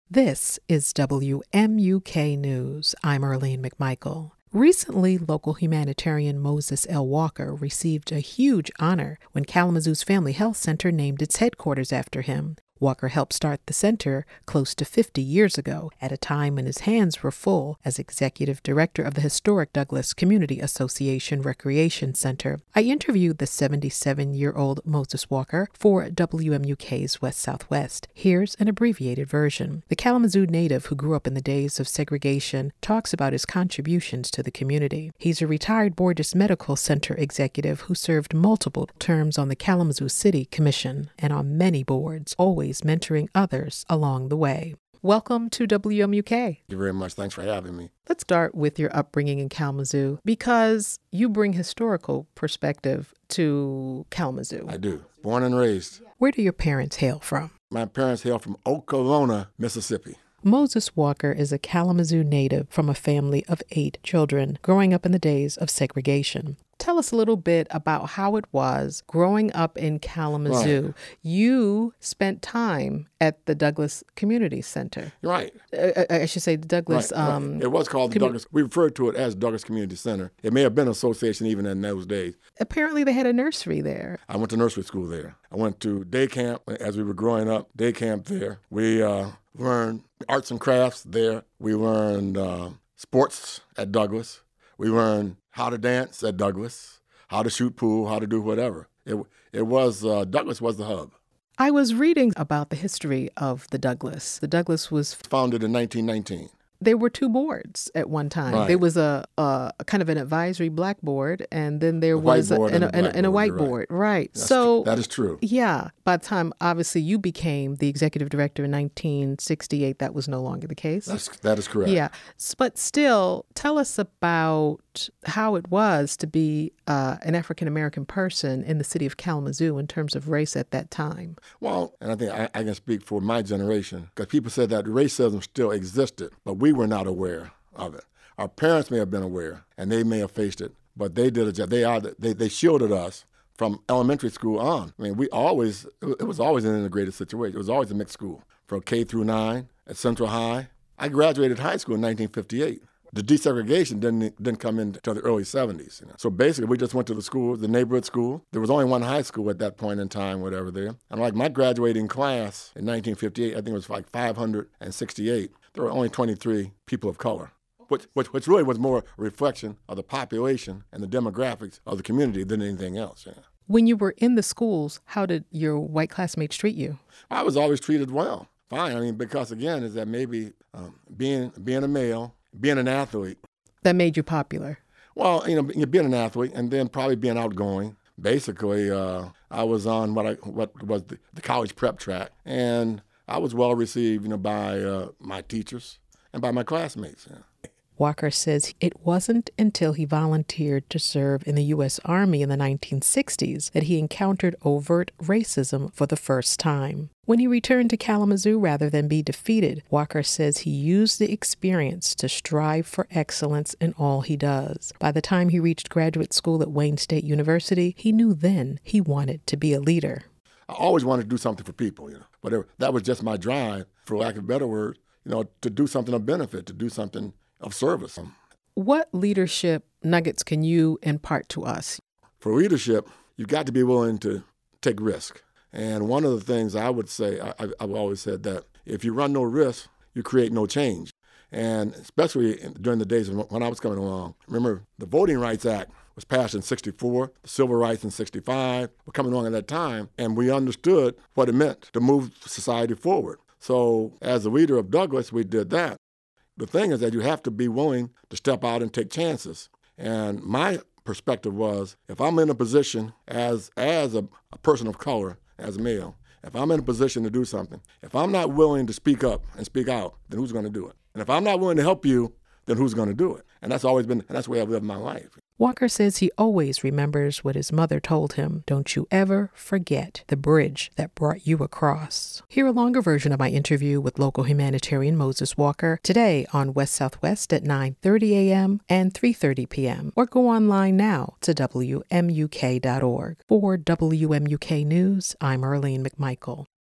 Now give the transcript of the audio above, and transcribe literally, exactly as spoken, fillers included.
This is W M U K News. I'm Arlene McMichael. Recently, local humanitarian Moses L. Walker received a huge honor when Kalamazoo's Family Health Center named its headquarters after him. Walker helped start the center close to fifty years ago, at a time when his hands were full as executive director of the historic Douglas Community Association Recreation Center. I interviewed the seventy-seven-year-old Moses Walker for W M U K's West Southwest. Here's an abbreviated version. The Kalamazoo native who grew up in the days of segregation talks about his contributions to the community. He's a retired Borgess Medical Center executive who served multiple terms on the Kalamazoo City Commission and on many boards, always mentoring others along the way. Welcome to W M U K. Thank you very much. Thanks for having me. Let's start with your upbringing in Kalamazoo, because you bring historical perspective to Kalamazoo. I do. Born and raised. Where do your parents hail from? My parents hail from Okolona, Mississippi. Moses Walker is a Kalamazoo native from a family of eight children, growing up in the days of segregation. Tell us a little bit about how it was growing up in Kalamazoo. Right. You spent time at the Douglas Community Center. Right. Uh, I should say the Douglas... Right, um, right. It was called the Com- Douglas. We referred to it as Douglas Community Center. It may have been an association even in those days. Apparently they had a nursery there. I went to nursery school there. I went to day camp as we were growing up, day camp there. We uh, learned arts and crafts there. We learned uh, sports at Douglas. We learned how to dance at Douglas, how to shoot pool, how to do whatever. It it was, uh, Douglas was the hub. I was reading about the history of the Douglas. The Douglas was founded in nineteen nineteen. There were two boards at one time. Right. There was a, a, a kind of an advisory blackboard, and then there a was a, and, a, and, and a whiteboard. Right. right. So tr- that is true. Yeah. By the time, obviously, you became the executive director in nineteen sixty-eight, that was no longer the case. That's, that is correct. Yeah. But still, tell us about how it was to be uh, an African-American person in the city of Kalamazoo in terms of race at that time. Well, and I think I, I can speak for my generation, because people said that racism still existed, but we were not aware of it. Our parents may have been aware, and they may have faced it, but they did a job. They are they they shielded us from elementary school on. I mean, we always it was always an integrated situation. It was always a mixed school from K through nine at Central High. I graduated high school in nineteen fifty-eight. The desegregation didn't didn't come in until the early seventies. You know? So basically, we just went to the school, the neighborhood school. There was only one high school at that point in time, whatever there. And like my graduating class in nineteen fifty-eight, I think it was like five hundred sixty-eight. There were only twenty-three people of color, which, which which really was more a reflection of the population and the demographics of the community than anything else. You know? When you were in the schools, how did your white classmates treat you? I was always treated well, fine. I mean, because again, is that maybe um, being being a male, being an athlete. That made you popular. Well, you know, being an athlete and then probably being outgoing. Basically, uh, I was on what I what was the, the college prep track, and I was well received, you know, by uh, my teachers and by my classmates. You know. Walker says it wasn't until he volunteered to serve in the U S Army in the nineteen sixties that he encountered overt racism for the first time. When he returned to Kalamazoo rather than be defeated, Walker says he used the experience to strive for excellence in all he does. By the time he reached graduate school at Wayne State University, he knew then he wanted to be a leader. I always wanted to do something for people, you know, but it, that was just my drive, for lack of a better word, you know, to do something of benefit, to do something of service. What leadership nuggets can you impart to us? For leadership, you've got to be willing to take risk. And one of the things I would say, I, I've always said that if you run no risk, you create no change. And especially during the days when I was coming along, remember the Voting Rights Act was passed in sixty-four, the Civil Rights in sixty-five were coming along at that time, and we understood what it meant to move society forward. So as the leader of Douglas, we did that. The thing is that you have to be willing to step out and take chances. And my perspective was, if I'm in a position as as a, a person of color, as a male, if I'm in a position to do something, if I'm not willing to speak up and speak out, then who's going to do it? And if I'm not willing to help you, then who's going to do it? And that's always been, and that's the way I've lived my life. Walker says he always remembers what his mother told him. Don't you ever forget the bridge that brought you across. Hear a longer version of my interview with local humanitarian Moses Walker today on West Southwest at nine thirty a.m. and three thirty p.m. or go online now to W M U K dot org. For W M U K News, I'm Arlene McMichael.